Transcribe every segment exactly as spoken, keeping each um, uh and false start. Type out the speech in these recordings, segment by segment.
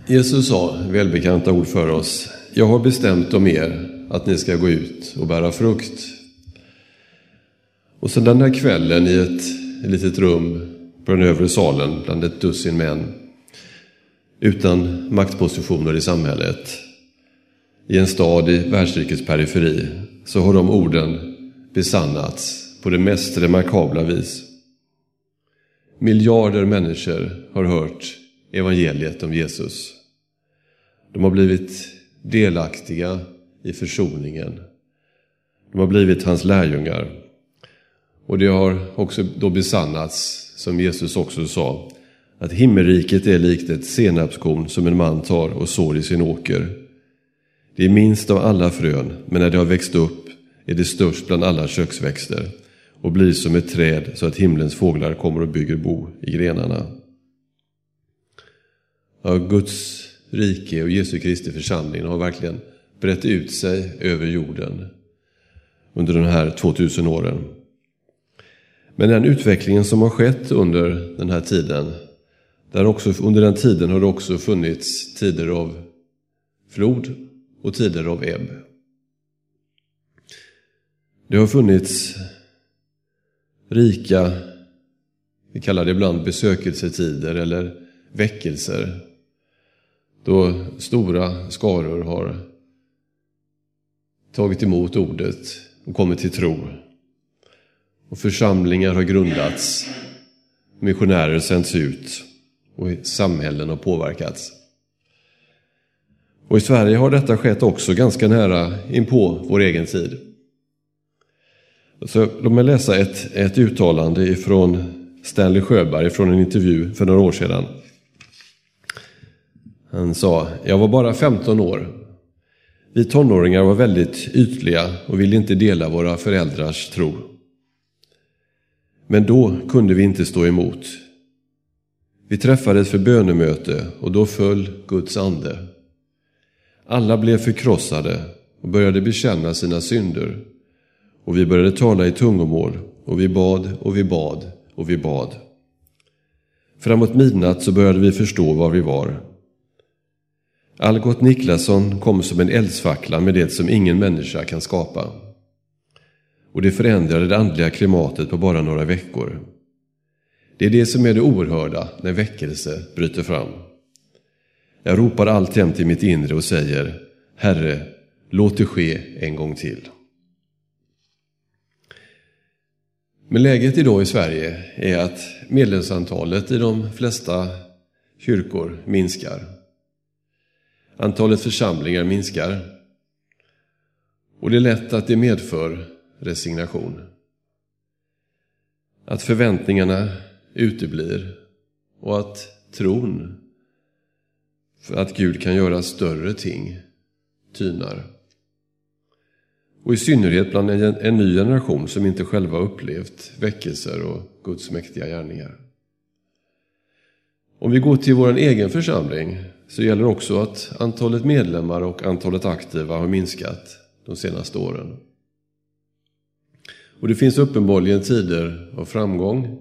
Jesus sa välbekanta ord för oss. Jag har bestämt om er att ni ska gå ut och bära frukt. Och så den här kvällen i ett, ett litet rum på den övre salen bland ett dussin män utan maktpositioner i samhället, i en stad i världsrikets periferi, så har de orden besannats på det mest remarkabla vis. Miljarder människor har hört evangeliet om Jesus. De har blivit delaktiga i försoningen. De har blivit hans lärjungar. Och det har också då besannats, som Jesus också sa, att himmelriket är likt ett senapskorn som en man tar och sår i sin åker. Det är minst av alla frön, men när det har växt upp är det störst bland alla köksväxter och blir som ett träd så att himlens fåglar kommer och bygger bo i grenarna. Ja, Guds rike och Jesu Kristi församling har verkligen brett ut sig över jorden under de här tvåtusen åren. Men den utvecklingen som har skett under den här tiden, där också, under den tiden har det också funnits tider av flod och tider av ebb. Det har funnits rika, vi kallar det ibland besökelsetider eller väckelser, då stora skaror har tagit emot ordet och kommit till tro. Och församlingar har grundats, missionärer sänds ut och samhällen har påverkats. Och i Sverige har detta skett också ganska nära inpå vår egen tid. Så låt mig läsa ett, ett uttalande från Stanley Sjöberg från en intervju för några år sedan. Han sa: jag var bara femton år. Vi tonåringar var väldigt ytliga och ville inte dela våra föräldrars tro. Men då kunde vi inte stå emot. Vi träffades för bönemöte och då föll Guds ande. Alla blev förkrossade och började bekänna sina synder. Och vi började tala i tungomål och vi bad och vi bad och vi bad. Framåt midnatt så började vi förstå var vi var. Algot Niklasson kom som en eldsfackla med det som ingen människa kan skapa. Och det förändrade det andliga klimatet på bara några veckor. Det är det som är det oerhörda när väckelse bryter fram. Jag ropar alltjämt i mitt inre och säger: Herre, låt det ske en gång till. Men läget idag i Sverige är att medlemsantalet i de flesta kyrkor minskar. Antalet församlingar minskar. Och det är lätt att det medför resignation. Att förväntningarna uteblir och att tron för att Gud kan göra större ting tynar. Och i synnerhet bland en, en ny generation som inte själva upplevt väckelser och Guds mäktiga gärningar. Om vi går till vår egen församling så gäller också att antalet medlemmar och antalet aktiva har minskat de senaste åren. Och det finns uppenbarligen tider av framgång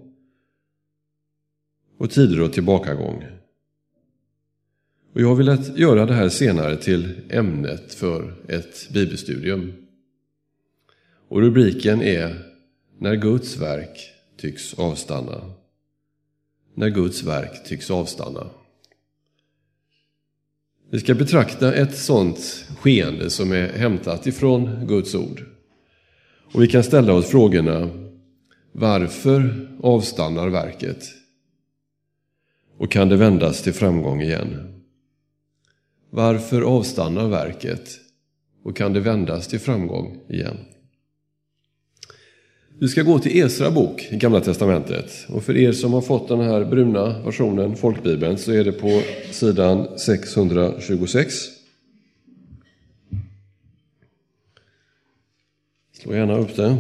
och tider av tillbakagång. Och jag har velat göra det här senare till ämnet för ett bibelstudium. Och rubriken är När Guds verk tycks avstanna. När Guds verk tycks avstanna. Vi ska betrakta ett sådant skeende som är hämtat ifrån Guds ord. Och vi kan ställa oss frågorna: varför avstannar verket? Och kan det vändas till framgång igen? Varför avstannar verket? Och kan det vändas till framgång igen? Vi ska gå till Esra bok i Gamla testamentet. Och för er som har fått den här bruna versionen, folkbibeln, så är det på sidan sexhundratjugosex. Slå gärna upp det.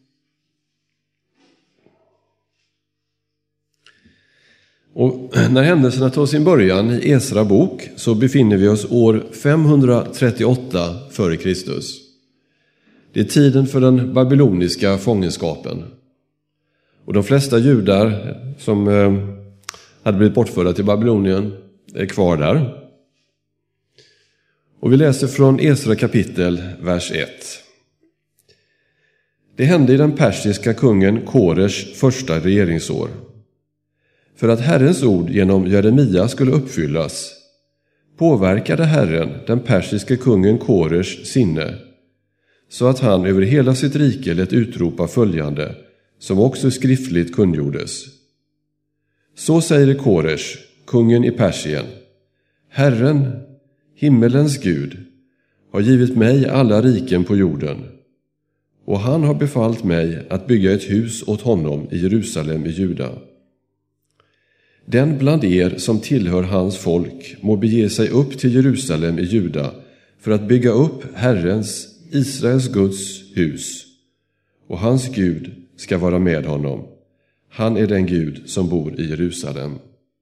Och när händelserna tar sin början i Esra bok så befinner vi oss år femhundratrettioåtta före Kristus. Det är tiden för den babyloniska fångenskapen. Och de flesta judar som eh, hade blivit bortförda till Babylonien är kvar där. Och vi läser från Esra kapitel, vers ett. Det hände i den persiska kungen Kores första regeringsår. För att Herrens ord genom Jeremia skulle uppfyllas, påverkade Herren den persiska kungen Kores sinne, så att han över hela sitt rike lät utropa följande, som också skriftligt kungjordes. Så säger Kores, kungen i Persien: Herren, himmelens Gud, har givit mig alla riken på jorden, och han har befallt mig att bygga ett hus åt honom i Jerusalem i Juda. Den bland er som tillhör hans folk må bege sig upp till Jerusalem i Juda för att bygga upp Herrens, Israels Guds hus, och hans Gud ska vara med honom. Han är den Gud som bor i Jerusalem.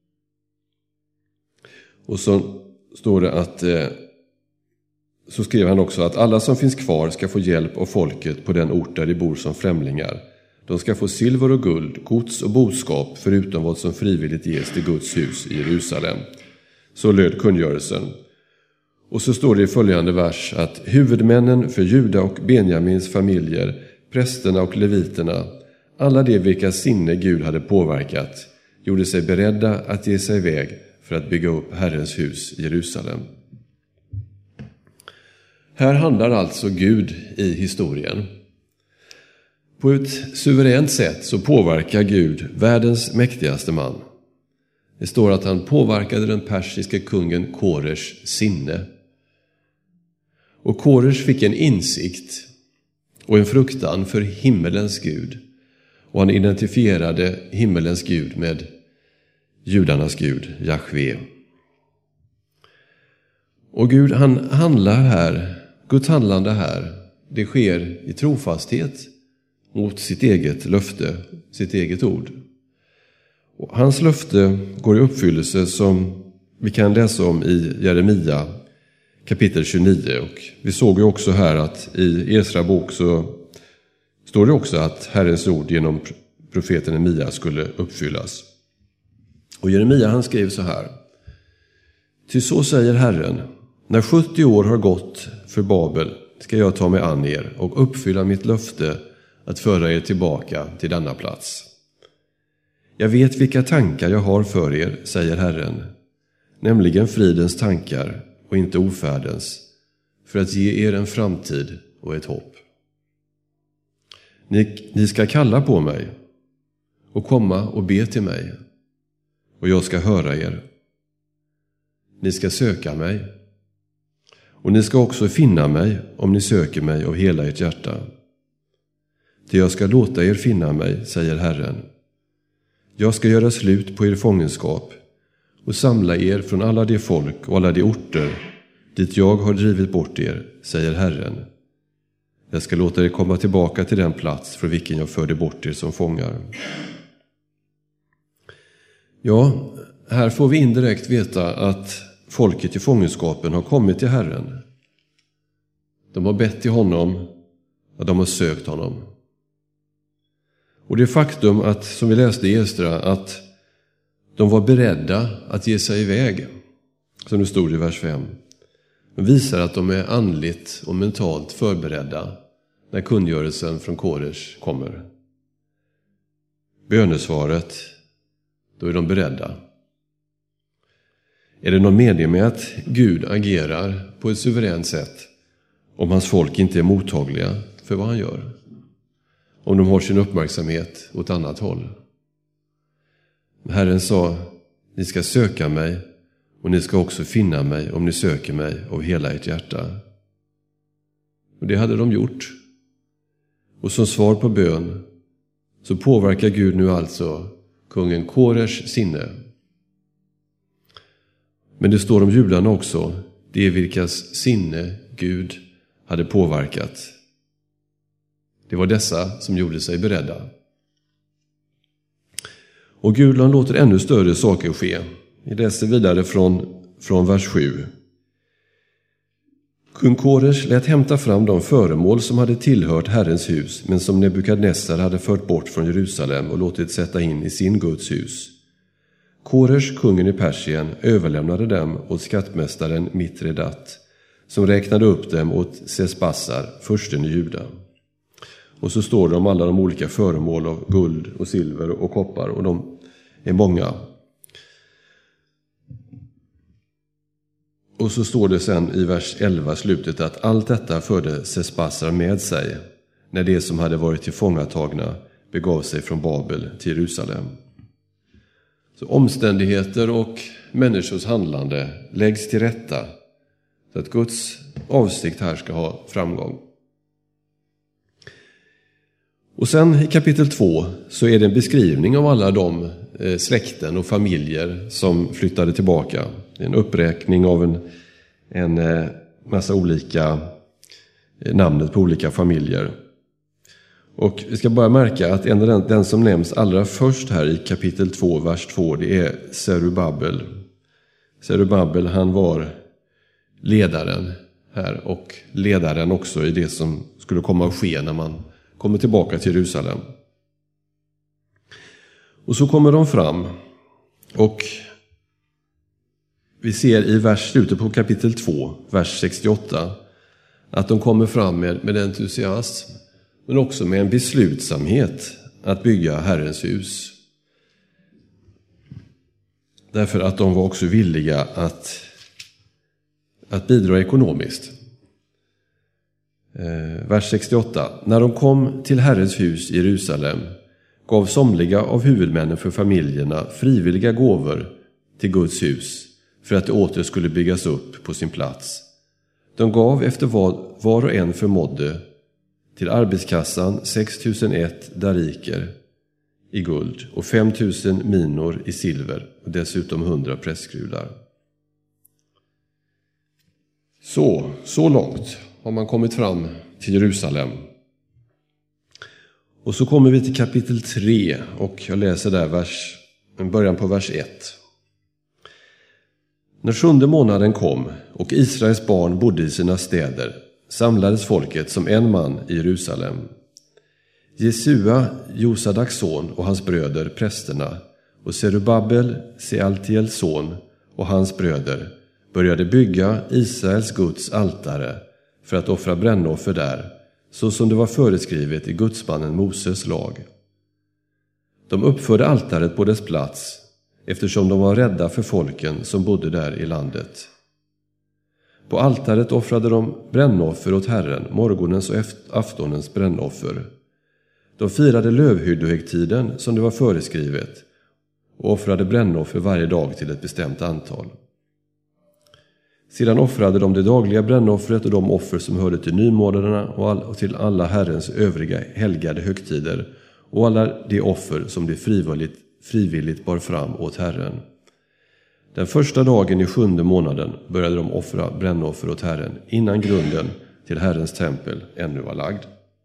Och så står det att eh, så skrev han också att alla som finns kvar ska få hjälp av folket på den ort där de bor som främlingar. De ska få silver och guld, gods och boskap, förutom vad som frivilligt ges till Guds hus i Jerusalem. Så löd kungörelsen. Och så står det i följande vers att huvudmännen för Juda och Benjamins familjer, prästerna och leviterna, alla de vilka sinne Gud hade påverkat, gjorde sig beredda att ge sig iväg för att bygga upp Herrens hus i Jerusalem. Här handlar alltså Gud i historien. På ett suveränt sätt så påverkar Gud världens mäktigaste man. Det står att han påverkade den persiska kungen Kores sinne. Och Kores fick en insikt och en fruktan för himmelens Gud. Och han identifierade himmelens Gud med judarnas Gud, Jahve. Och Gud, han handlar här, Guds handlande här, det sker i trofasthet mot sitt eget löfte, sitt eget ord. Och hans löfte går i uppfyllelse som vi kan läsa om i Jeremia kapitel tjugonio. Och vi såg ju också här att i Esra bok så står det också att Herrens ord genom profeten Jeremia skulle uppfyllas. Och Jeremia han skrev så här: Ty så säger Herren, när sjuttio år har gått för Babel ska jag ta mig an er och uppfylla mitt löfte att föra er tillbaka till denna plats. Jag vet vilka tankar jag har för er, säger Herren, nämligen fridens tankar och inte ofärdens, för att ge er en framtid och ett hopp. Ni, ni ska kalla på mig och komma och be till mig, och jag ska höra er. Ni ska söka mig, och ni ska också finna mig om ni söker mig av hela ert hjärta. Ty jag ska låta er finna mig, säger Herren. Jag ska göra slut på er fångenskap och samla er från alla de folk och alla de orter dit jag har drivit bort er, säger Herren. Jag ska låta er komma tillbaka till den plats för vilken jag förde bort er som fångar. Ja, här får vi indirekt veta att folket i fångenskapen har kommit till Herren. De har bett till honom och de har sökt honom. Och det faktum att, som vi läste i Esra, att de var beredda att ge sig iväg, som det stod i vers fem, visar att de är andligt och mentalt förberedda när kungörelsen från Kores kommer. Bönesvaret, då är de beredda. Är det någon mening med att Gud agerar på ett suveränt sätt om hans folk inte är mottagliga för vad han gör? Om de har sin uppmärksamhet åt annat håll. Herren sa, ni ska söka mig och ni ska också finna mig om ni söker mig av hela ert hjärta. Och det hade de gjort. Och som svar på bön så påverkar Gud nu alltså kungen Kores sinne. Men det står om judarna också, det är vilkas sinne Gud hade påverkat. Det var dessa som gjorde sig beredda. Och Gud låter ännu större saker ske. Vi läser vidare från, från vers sju. Kung Kores lät hämta fram de föremål som hade tillhört Herrens hus, men som Nebukadnessar hade fört bort från Jerusalem och låtit sätta in i sin Guds hus. Kores, kungen i Persien, överlämnade dem åt skattmästaren Mitredat, som räknade upp dem åt Sesbassar, fursten i Juda. Och så står det om alla de olika föremål av guld och silver och koppar, och de är många. Och så står det sen i vers elva slutet att allt detta förde Sesbassar med sig när det som hade varit tillfångatagna begav sig från Babel till Jerusalem. Så omständigheter och människors handlande läggs till rätta så att Guds avsikt här ska ha framgång. Och sen i kapitel två så är det en beskrivning av alla de eh, släkten och familjer som flyttade tillbaka. Det är en uppräkning av en, en eh, massa olika eh, namnet på olika familjer. Och vi ska bara märka att en, den, den som nämns allra först här i kapitel två, vers två, det är Zerubabel. Zerubabel, han var ledaren här och ledaren också i det som skulle komma att ske när man kommer tillbaka till Jerusalem. Och så kommer de fram och vi ser i vers, slutet på kapitel två, vers sextioåtta, att de kommer fram med, med entusiasm men också med en beslutsamhet att bygga Herrens hus. Därför att de var också villiga att, att bidra ekonomiskt. Eh, vers sextioåtta. När de kom till Herrens hus i Jerusalem gav somliga av huvudmännen för familjerna frivilliga gåvor till Guds hus för att det åter skulle byggas upp på sin plats. De gav efter vad var och en förmådde till arbetskassan sex tusen ett dariker i guld och fem tusen minor i silver och dessutom hundra prästskrudar. Så, så långt har man kommit fram till Jerusalem. Och så kommer vi till kapitel tre och jag läser där vers, början på vers ett. När sjunde månaden kom och Israels barn bodde i sina städer samlades folket som en man i Jerusalem. Jesua, Josadaks son och hans bröder, prästerna, och Zerubabel, Sealtiels son och hans bröder började bygga Israels Guds altare för att offra brännoffer där, så som det var föreskrivet i Gudsmannen Moses lag. De uppförde altaret på dess plats, eftersom de var rädda för folken som bodde där i landet. På altaret offrade de brännoffer åt Herren, morgonens och aftonens brännoffer. De firade lövhyddohögtiden som det var föreskrivet och offrade brännoffer varje dag till ett bestämt antal. Sedan offrade de det dagliga brännoffret och de offer som hörde till nymånaderna och, all, och till alla Herrens övriga helgade högtider och alla de offer som de frivilligt, frivilligt bar fram åt Herren. Den första dagen i sjunde månaden började de offra brännoffer åt Herren innan grunden till Herrens tempel ännu var lagd.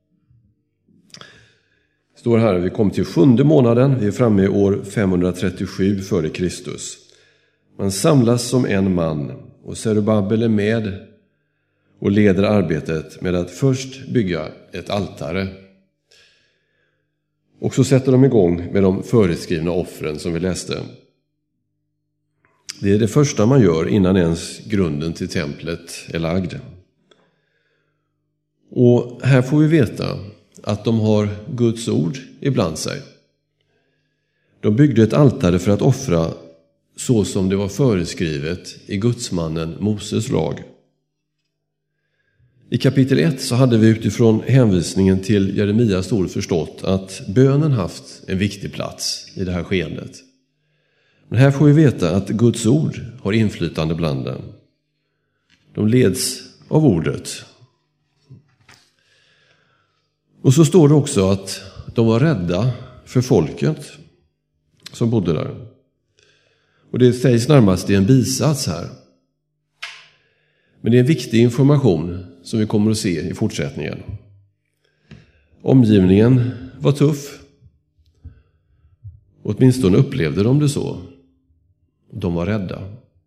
Står här, vi kom till sjunde månaden, vi är framme i år femhundratrettiosju före Kristus. Man samlas som en man och Zerubabel är med och leder arbetet med att först bygga ett altare. Och så sätter de igång med de föreskrivna offren som vi läste. Det är det första man gör innan ens grunden till templet är lagd. Och här får vi veta att de har Guds ord ibland sig. De byggde ett altare för att offra så som det var föreskrivet i Gudsmannen Moses lag. I kapitel ett så hade vi utifrån hänvisningen till Jeremias ord förstått att bönen haft en viktig plats i det här skeendet. Men här får vi veta att Guds ord har inflytande bland dem. De leds av ordet. Och så står det också att de var rädda för folket som bodde där. Och det sägs närmast i en bisats här. Men det är en viktig information som vi kommer att se i fortsättningen. Omgivningen var tuff. Åtminstone upplevde de det så. De var rädda.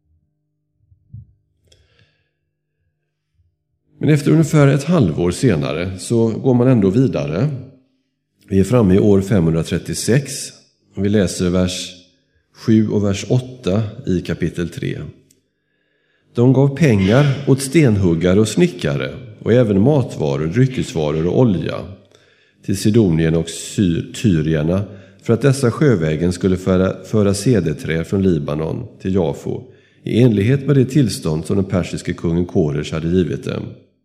Men efter ungefär ett halvår senare så går man ändå vidare. Vi är framme i år femhundratrettiosex. Och vi läser vers sju och vers åtta i kapitel tre. De gav pengar åt stenhuggare och snickare och även matvaror, dryckesvaror och olja till Sidonien och Syr- Tyrierna för att dessa sjövägen skulle föra, föra cederträ från Libanon till Jafo i enlighet med det tillstånd som den persiske kungen Koresh hade givit dem.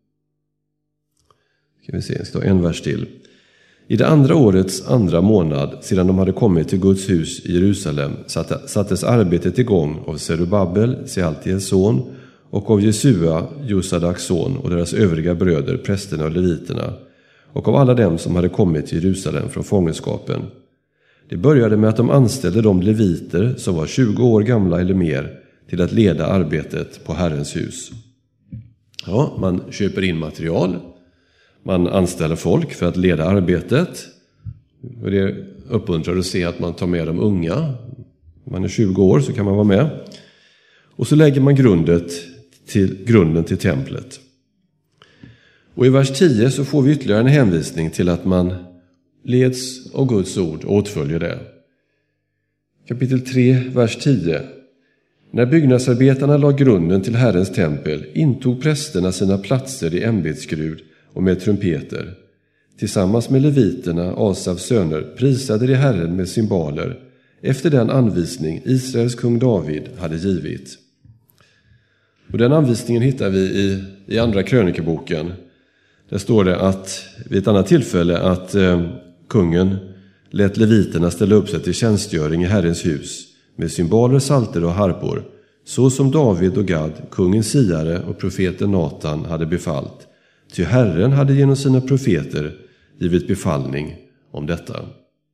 Ska vi se, jag ska ta en vers till. I det andra årets andra månad, sedan de hade kommit till Guds hus i Jerusalem, sattes arbetet igång av Zerubabel, Sealtiels son, och av Jesua, Josadaks son, och deras övriga bröder, prästerna och leviterna, och av alla dem som hade kommit till Jerusalem från fångenskapen. Det började med att de anställde de leviter som var tjugo år gamla eller mer till att leda arbetet på Herrens hus. Ja, man köper in material. Man anställer folk för att leda arbetet. Och det uppmuntrar att se att man tar med de unga. Om man är tjugo år så kan man vara med. Och så lägger man grundet till, grunden till templet. Och i vers tio så får vi ytterligare en hänvisning till att man leds av Guds ord och åtföljer det. Kapitel tre, vers tio. När byggnadsarbetarna la grunden till Herrens tempel intog prästerna sina platser i ämbetsskrud och med trumpeter. Tillsammans med leviterna, Asafs söner, prisade de Herren med cymbaler efter den anvisning Israels kung David hade givit. Och den anvisningen hittar vi i, i andra krönikeboken. Där står det att vid ett annat tillfälle att eh, kungen lät leviterna ställa upp sig till tjänstgöring i Herrens hus med cymbaler, salter och harpor, så som David och Gad, kungens siare och profeten Natan hade befallt. Ty Herren hade genom sina profeter givit befallning om detta.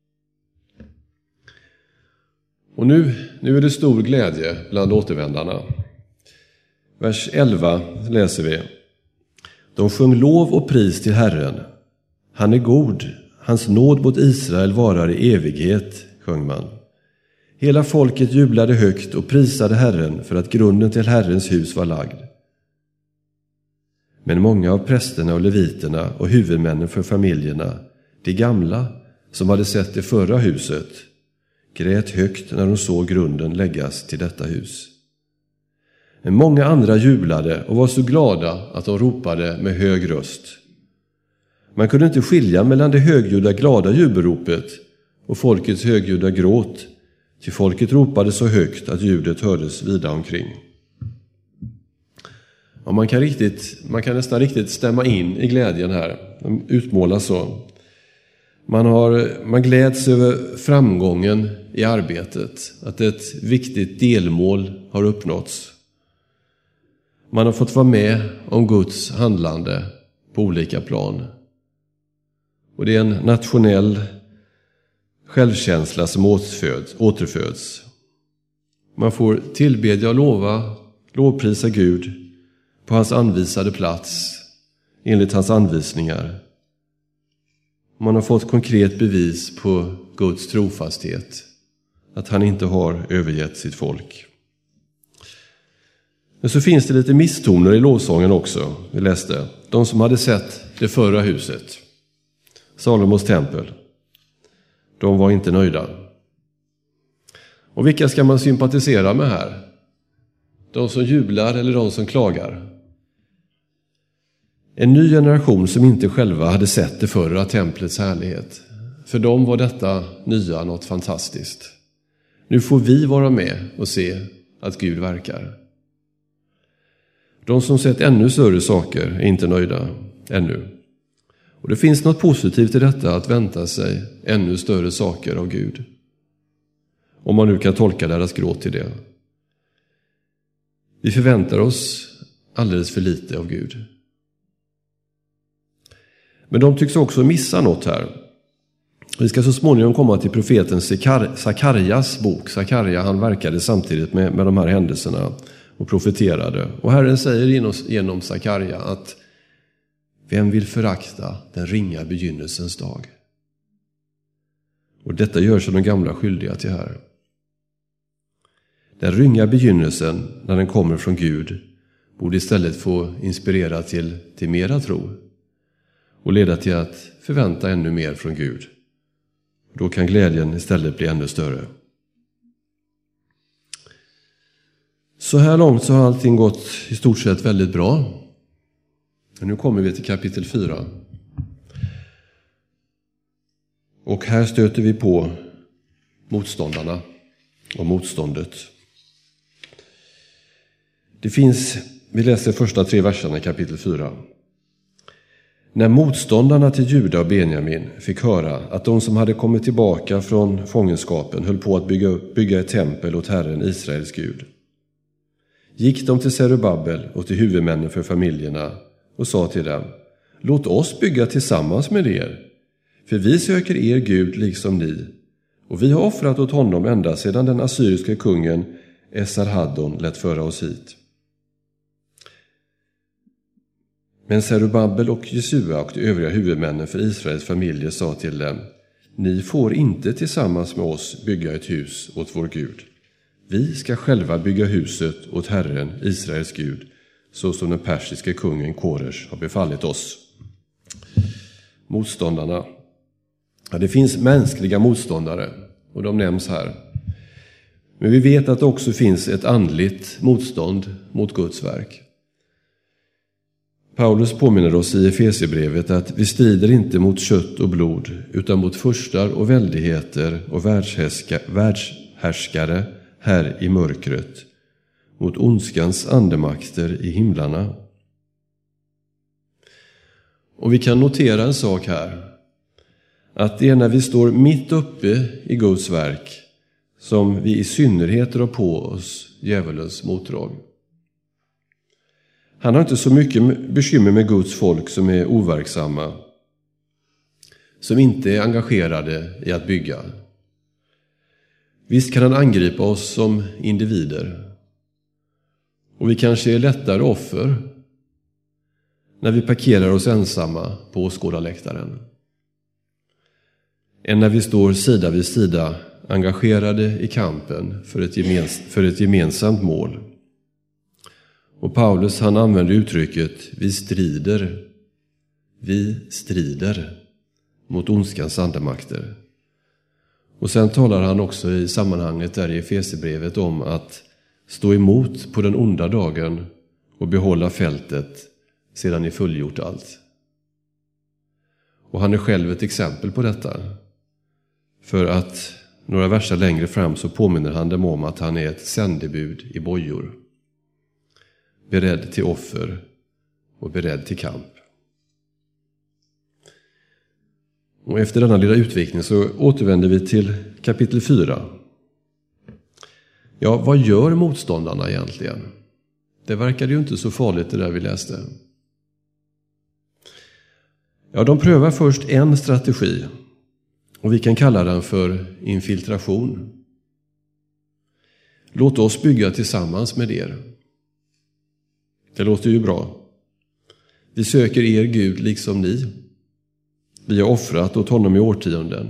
Och nu, nu är det stor glädje bland återvändarna. Vers elva läser vi. De sjöng lov och pris till Herren. Han är god, hans nåd mot Israel varar i evighet, sjöng man. Hela folket jublade högt och prisade Herren för att grunden till Herrens hus var lagd. Men många av prästerna och leviterna och huvudmännen för familjerna, de gamla som hade sett det förra huset, grät högt när de såg grunden läggas till detta hus. Men många andra jublade och var så glada att de ropade med hög röst. Man kunde inte skilja mellan det högljudda glada jubelropet och folkets högljudda gråt, till folket ropade så högt att ljudet hördes vida omkring. Ja, man kan riktigt, man kan nästan riktigt stämma in i glädjen här. De utmålas så. Man, har, man gläds över framgången i arbetet, att ett viktigt delmål har uppnåtts. Man har fått vara med om Guds handlande på olika plan. Och det är en nationell självkänsla som återföds. återföds. Man får tillbedja och lova, lovprisa Gud på hans anvisade plats, enligt hans anvisningar. Man har fått konkret bevis på Guds trofasthet, att han inte har övergett sitt folk. Men så finns det lite misstoner i lovsången också, vi läste. De som hade sett det förra huset, Salomos tempel, de var inte nöjda. Och vilka ska man sympatisera med här? De som jublar eller de som klagar? En ny generation som inte själva hade sett det förra templets härlighet. För dem var detta nya något fantastiskt. Nu får vi vara med och se att Gud verkar. De som sett ännu större saker är inte nöjda ännu. Och det finns något positivt i detta, att vänta sig ännu större saker av Gud. Om man nu kan tolka deras gråt till det. Vi förväntar oss alldeles för lite av Gud. Men de tycks också missa något här. Vi ska så småningom komma till profeten Sakarjas bok. Sakarja, han verkade samtidigt med, med de här händelserna och profeterade. Och Herren säger genom, genom Sakarja att vem vill förakta den ringa begynnelsens dag? Och detta gör sig de gamla skyldiga till här. Den ringa begynnelsen, när den kommer från Gud, borde istället få inspirera till, till mera tro och leda till att förvänta ännu mer från Gud. Då kan glädjen istället bli ännu större. Så här långt så har allting gått i stort sett väldigt bra. Nu kommer vi till kapitel fyra. Och här stöter vi på motståndarna och motståndet. Det finns, vi läser första tre verserna i kapitel fyra. När motståndarna till Juda och Benjamin fick höra att de som hade kommit tillbaka från fångenskapen höll på att bygga, bygga ett tempel åt Herren Israels Gud, gick de till Zerubabel och till huvudmännen för familjerna och sa till dem: låt oss bygga tillsammans med er, för vi söker er Gud liksom ni, och vi har offrat åt honom ända sedan den assyriska kungen Esarhaddon lät föra oss hit. Men Zerubabel och Jesua och de övriga huvudmännen för Israels familjer sa till dem: ni får inte tillsammans med oss bygga ett hus åt vår Gud. Vi ska själva bygga huset åt Herren Israels Gud, så som den persiska kungen Koresh har befallit oss. Motståndarna. Ja, det finns mänskliga motståndare, och de nämns här. Men vi vet att det också finns ett andligt motstånd mot Guds verk. Paulus påminner oss i Efesierbrevet att vi strider inte mot kött och blod, utan mot furstar och väldigheter och världshärskare här i mörkret, mot ondskans andemakter i himlarna. Och vi kan notera en sak här, att det är när vi står mitt uppe i Guds verk som vi i synnerhet drar på oss djävulens motdrag. Han har inte så mycket bekymmer med Guds folk som är overksamma, som inte är engagerade i att bygga. Visst kan han angripa oss som individer, och vi kanske är lättare offer när vi parkerar oss ensamma på åskådarläktaren, än när vi står sida vid sida engagerade i kampen för ett, gemens- för ett gemensamt mål. Och Paulus, han använder uttrycket vi strider, vi strider mot ondskans andemakter. Och sen talar han också i sammanhanget där i Efesierbrevet om att stå emot på den onda dagen och behålla fältet sedan ni fullgjort allt. Och han är själv ett exempel på detta. För att några verser längre fram så påminner han dem om att han är ett sändebud i bojor, beredd till offer och beredd till kamp. Och efter denna lilla utvikning så återvänder vi till kapitel fyra. Ja, vad gör motståndarna egentligen? Det verkade ju inte så farligt det där vi läste. Ja, de prövar först en strategi, och vi kan kalla den för infiltration. Låt oss bygga tillsammans med er. Det låter ju bra. Vi söker er Gud liksom ni. Vi har offrat åt honom i årtionden.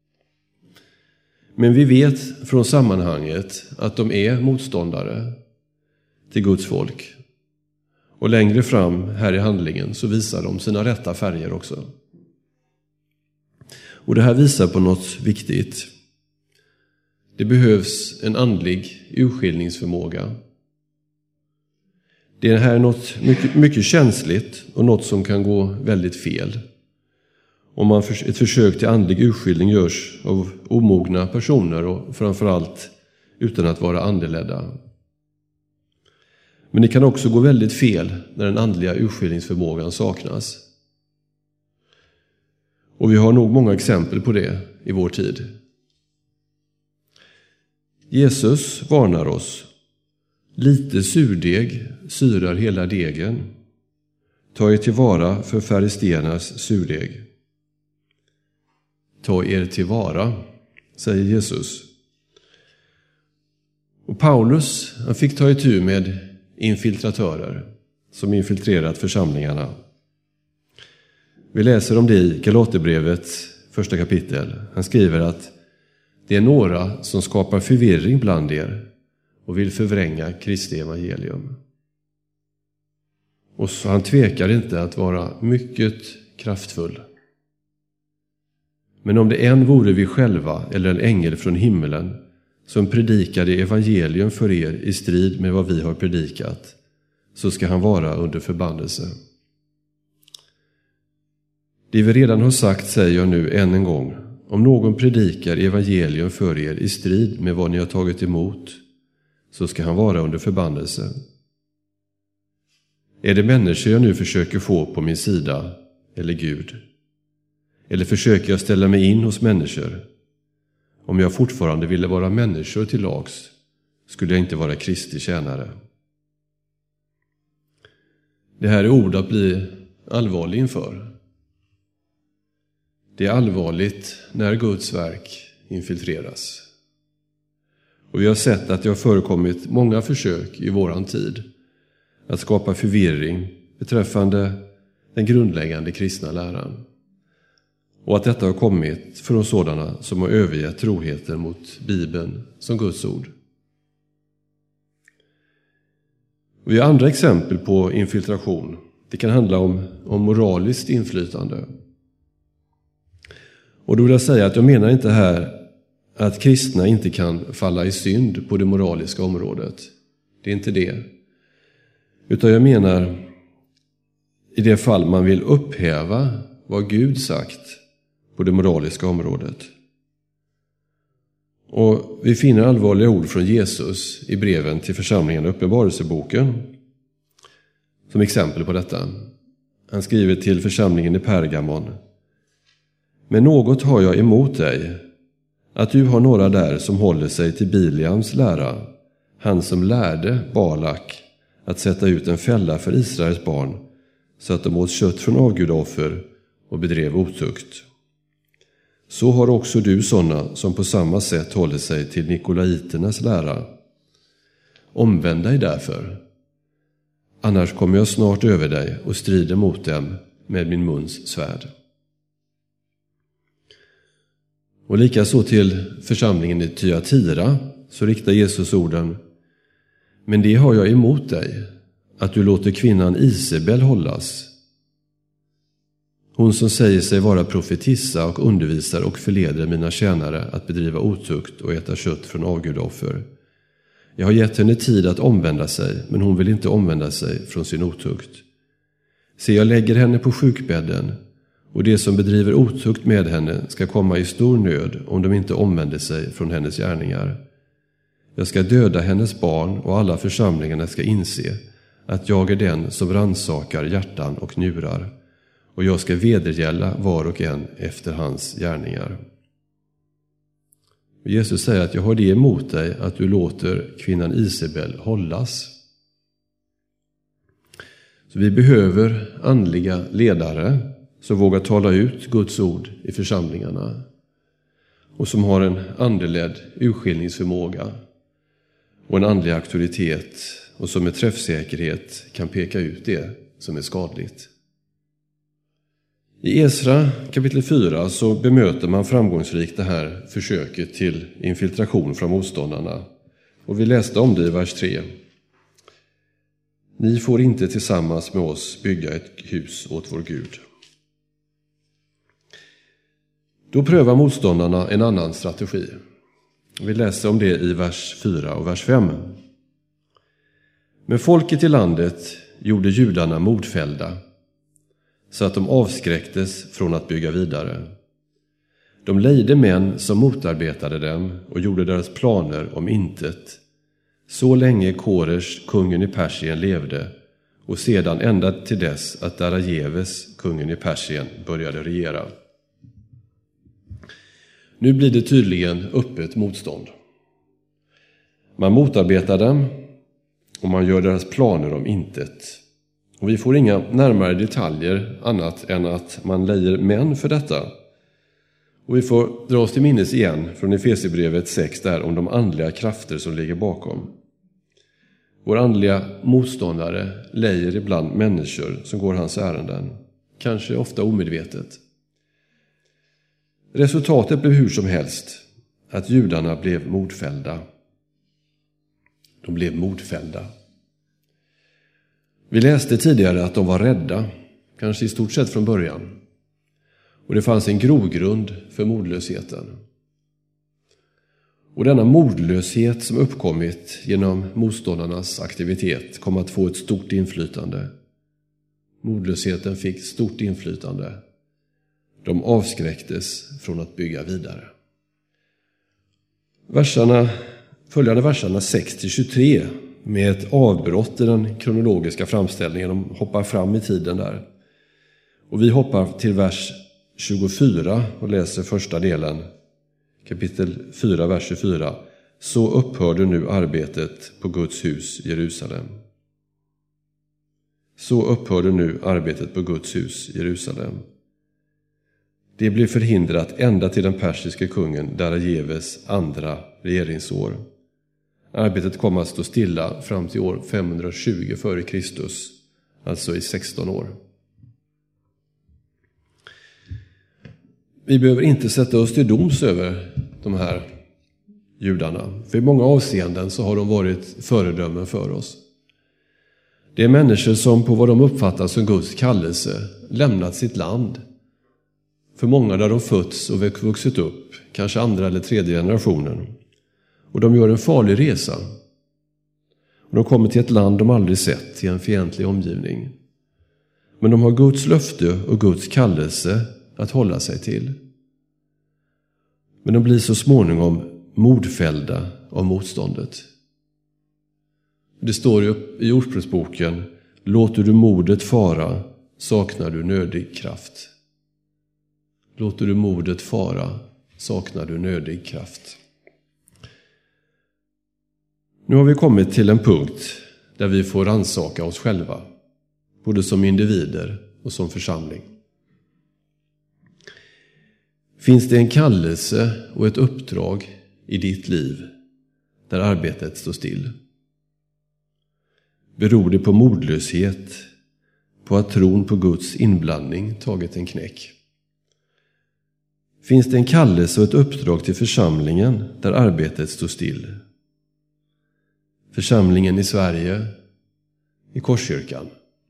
Men vi vet från sammanhanget att de är motståndare till Guds folk. Och längre fram här i handlingen så visar de sina rätta färger också. Och det här visar på något viktigt. Det behövs en andlig urskiljningsförmåga. Det här är något mycket, mycket känsligt och något som kan gå väldigt fel. Om man för, ett försök till andlig urskiljning görs av omogna personer och framförallt utan att vara andeledda. Men det kan också gå väldigt fel när den andliga urskiljningsförmågan saknas. Och vi har nog många exempel på det i vår tid. Jesus varnar oss. Lite surdeg syrar hela degen. Ta er tillvara för faristeernas surdeg. Ta er tillvara, säger Jesus. Och Paulus, han fick ta itu med infiltratörer som infiltrerat församlingarna. Vi läser om det i Galaterbrevets första kapitel. Han skriver att det är några som skapar förvirring bland er och vill förvränga Kristi evangelium. Och så han tvekar inte att vara mycket kraftfull. Men om det än vore vi själva eller en ängel från himmelen som predikade evangelium för er i strid med vad vi har predikat, så ska han vara under förbannelse. Det vi redan har sagt säger jag nu än en gång. Om någon predikar evangelium för er i strid med vad ni har tagit emot, så ska han vara under förbannelse. Är det människor jag nu försöker få på min sida, eller Gud? Eller försöker jag ställa mig in hos människor? Om jag fortfarande ville vara människor till lags, skulle jag inte vara Kristi tjänare. Det här är ord att bli allvarlig inför. Det är allvarligt när Guds verk infiltreras. Och vi har sett att det har förekommit många försök i våran tid att skapa förvirring beträffande den grundläggande kristna läran. Och att detta har kommit från sådana som har övergett troheten mot Bibeln som Guds ord. Vi har andra exempel på infiltration. Det kan handla om, om moraliskt inflytande. Och då vill jag säga att jag menar inte här att kristna inte kan falla i synd på det moraliska området. Det är inte det. Utan jag menar i det fall man vill upphäva vad Gud sagt på det moraliska området. Och vi finner allvarliga ord från Jesus i breven till församlingen i Uppenbarelseboken som exempel på detta. Han skriver till församlingen i Pergamon: Men något har jag emot dig, att du har några där som håller sig till Biliams lära, han som lärde Balak att sätta ut en fälla för Israels barn, så att de åt kött från avgudoffer och bedrev otukt. Så har också du sådana som på samma sätt håller sig till nikolaiternas lära. Omvänd dig därför, annars kommer jag snart över dig och strider mot dem med min muns svärd. Och likaså till församlingen i Thyatira så riktar Jesus orden: Men det har jag emot dig, att du låter kvinnan Isabel hållas. Hon som säger sig vara profetissa och undervisar och förleder mina tjänare att bedriva otukt och äta kött från avgudoffer. Jag har gett henne tid att omvända sig, men hon vill inte omvända sig från sin otukt. Se, jag lägger henne på sjukbädden, och det som bedriver otukt med henne ska komma i stor nöd om de inte omvänder sig från hennes gärningar. Jag ska döda hennes barn, och alla församlingarna ska inse att jag är den som rannsakar hjärtan och njurar, och jag ska vedergälla var och en efter hans gärningar. Jesus säger att jag har det emot dig att du låter kvinnan Isabel hållas. Så vi behöver andliga ledare som vågar tala ut Guds ord i församlingarna och som har en andeledd urskiljningsförmåga och en andlig auktoritet och som med träffsäkerhet kan peka ut det som är skadligt. I Esra kapitel fyra så bemöter man framgångsrikt det här försöket till infiltration från motståndarna. Och vi läste om det i vers tre. Ni får inte tillsammans med oss bygga ett hus åt vår Gud. Då prövar motståndarna en annan strategi. Vi läser om det i vers fyra och vers fem. Men folket i landet gjorde judarna modfällda, så att de avskräcktes från att bygga vidare. De lejde män som motarbetade dem och gjorde deras planer om intet, så länge Koresh, kungen i Persien, levde, och sedan ända till dess att Darajeves, kungen i Persien, började regera. Nu blir det tydligen öppet motstånd. Man motarbetar dem och man gör deras planer om intet. Och vi får inga närmare detaljer annat än att man lejer män för detta. Och vi får dra oss till minnes igen från Efesierbrevet sex där om de andliga krafter som ligger bakom. Vår andliga motståndare lejer ibland människor som går hans ärenden, kanske ofta omedvetet. Resultatet blev hur som helst att judarna blev mordfällda. De blev mordfällda. Vi läste tidigare att de var rädda, kanske i stort sett från början. Och det fanns en grogrund för mordlösheten. Och denna modlöshet som uppkommit genom motståndarnas aktivitet kom att få ett stort inflytande. Modlösheten fick stort inflytande. De avskräcktes från att bygga vidare. Verserna, följande verserna sex till tjugotre med ett avbrott i den kronologiska framställningen. De hoppar fram i tiden där. Och vi hoppar till vers tjugofyra och läser första delen. Kapitel fyra, vers tjugofyra. Så upphörde nu arbetet på Guds hus i Jerusalem. Så upphörde nu arbetet på Guds hus i Jerusalem. Det blev förhindrat ända till den persiske kungen Darajeves andra regeringsår. Arbetet kom att stå stilla fram till år femhundratjugo före Kristus, alltså i sexton år. Vi behöver inte sätta oss till doms över de här judarna, för i många avseenden så har de varit föredömen för oss. Det är människor som på vad de uppfattar som Guds kallelse lämnat sitt land. För många där de fötts och vuxit upp, kanske andra eller tredje generationen. Och de gör en farlig resa. Och de kommer till ett land de aldrig sett, till en fientlig omgivning. Men de har Guds löfte och Guds kallelse att hålla sig till. Men de blir så småningom mordfällda av motståndet. Det står i Ordspråksboken: låter du modet fara, saknar du nödig kraft. Låter du modet fara, saknar du nödig kraft. Nu har vi kommit till en punkt där vi får rannsaka oss själva, både som individer och som församling. Finns det en kallelse och ett uppdrag i ditt liv där arbetet står still? Beror det på modlöshet, på att tron på Guds inblandning tagit en knäck? Finns det en kallelse och ett uppdrag till församlingen där arbetet står still? Församlingen i Sverige, i Korskyrkan.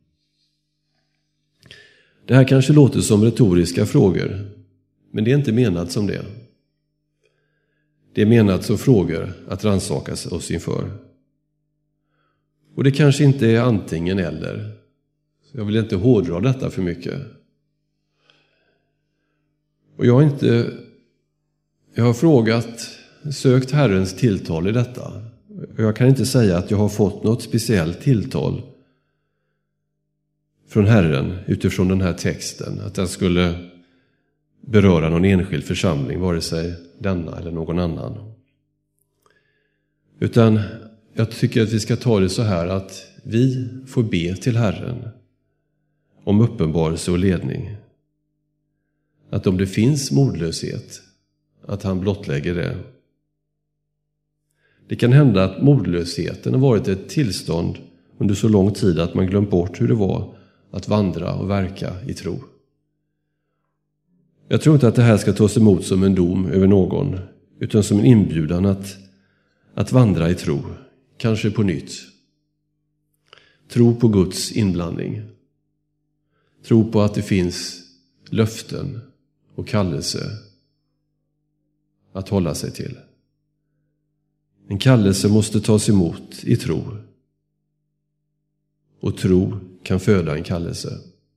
Det här kanske låter som retoriska frågor, men det är inte menat som det. Det är menat som frågor att rannsaka oss inför. Och det kanske inte är antingen eller. Jag vill inte hårdra detta för mycket. Och jag har inte, jag har frågat, sökt Herrens tilltal i detta. Och jag kan inte säga att jag har fått något speciellt tilltal från Herren utifrån den här texten. Att den skulle beröra någon enskild församling, vare sig denna eller någon annan. Utan jag tycker att vi ska ta det så här att vi får be till Herren om uppenbarelse och ledning. Att om det finns modlöshet, att han blottlägger det. Det kan hända att modlösheten har varit ett tillstånd under så lång tid att man glömt bort hur det var att vandra och verka i tro. Jag tror inte att det här ska tas emot som en dom över någon, utan som en inbjudan att, att vandra i tro, kanske på nytt. Tro på Guds inblandning. Tro på att det finns löften och kallelse att hålla sig till. En kallelse måste tas emot i tro. Och tro kan föda en kallelse.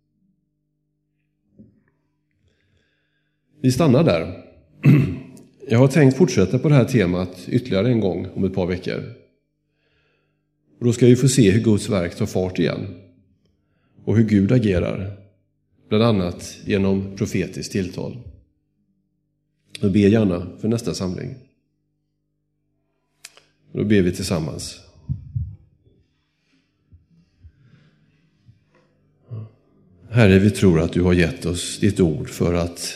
Vi stannar där. Jag har tänkt fortsätta på det här temat ytterligare en gång om ett par veckor. Och då ska vi få se hur Guds verk tar fart igen. Och hur Gud agerar. Bland annat genom profetiskt tilltal. Och be gärna för nästa samling. Då ber vi tillsammans. Herre, vi tror att du har gett oss ditt ord för att,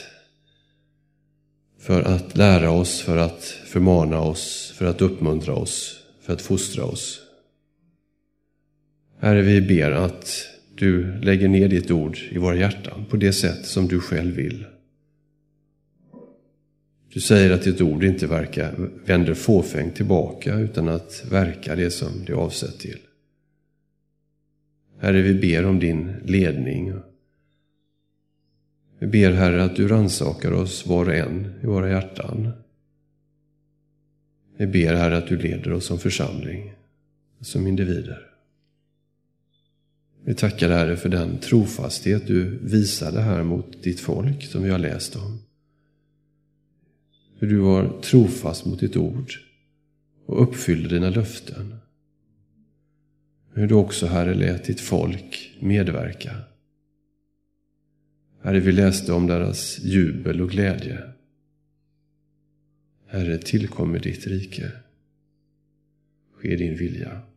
för att lära oss, för att förmana oss, för att uppmuntra oss, för att fostra oss. Herre, vi ber att du lägger ner ditt ord i våra hjärtan på det sätt som du själv vill. Du säger att ditt ord inte verkar, vänder fåfängt tillbaka utan att verka det som det är avsett till. Herre, vi ber om din ledning. Vi ber, Herre, att du rannsakar oss var och en i våra hjärtan. Vi ber, Herre, att du leder oss som församling, som individer. Vi tackar, Herre, för den trofasthet du visade här mot ditt folk som vi har läst om. Hur du var trofast mot ditt ord och uppfyllde dina löften. Hur du också, Herre, lät ditt folk medverka. Herre, vi läste om deras jubel och glädje. Herre, tillkommer ditt rike. Ske din vilja.